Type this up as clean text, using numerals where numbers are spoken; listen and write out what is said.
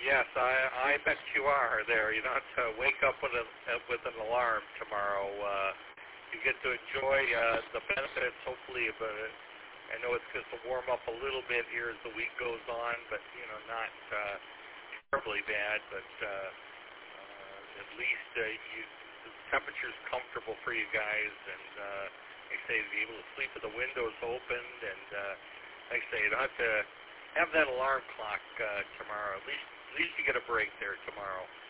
Yes, I bet you are there. You don't have to wake up with an alarm tomorrow. You get to enjoy the benefits, hopefully, of it. I know it's going to warm up a little bit here as the week goes on, but not terribly bad. But at least the temperature's comfortable for you guys, and like I say, to be able to sleep with the windows opened, and like I say, you don't have to have that alarm clock tomorrow. At least you get a break there tomorrow.